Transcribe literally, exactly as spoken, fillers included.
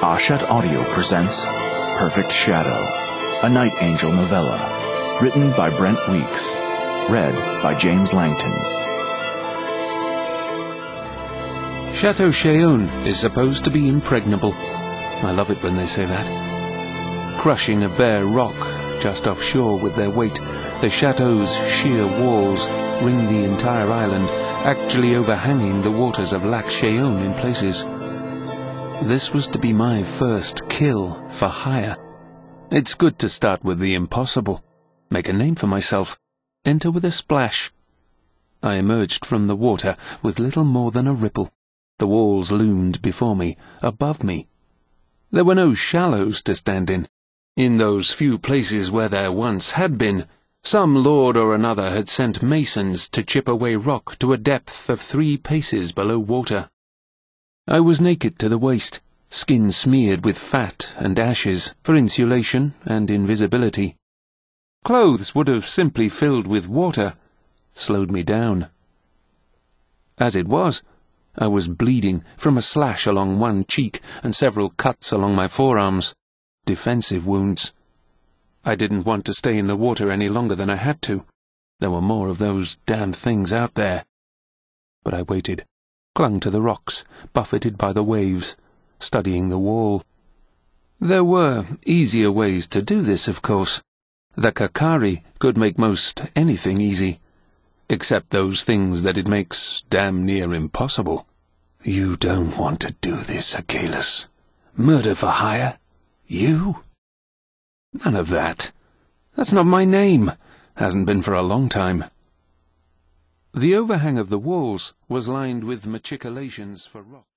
Hachette Audio presents Perfect Shadow, a Night Angel novella, written by Brent Weeks, read by James Langton. Chateau Cheyenne is supposed to be impregnable. I love it when they say that. Crushing a bare rock just offshore with their weight, the chateau's sheer walls ring the entire island, actually overhanging the waters of Lac Cheyenne in places. This was to be my first kill for hire. It's good to start with the impossible. Make a name for myself. Enter with a splash. I emerged from the water with little more than a ripple. The walls loomed before me, above me. There were no shallows to stand in. In those few places where there once had been, some lord or another had sent masons to chip away rock to a depth of three paces below water. I was naked to the waist, skin smeared with fat and ashes for insulation and invisibility. Clothes would have simply filled with water, slowed me down. As it was, I was bleeding from a slash along one cheek and several cuts along my forearms, defensive wounds. I didn't want to stay in the water any longer than I had to. There were more of those damned things out there. But I waited, clung to the rocks, buffeted by the waves, studying the wall. There were easier ways to do this, of course. The Kakari could make most anything easy, except those things that it makes damn near impossible. You don't want to do this, Achilles. Murder for hire? You? None of that. That's not my name. Hasn't been for a long time. The overhang of the walls was lined with machicolations for rock.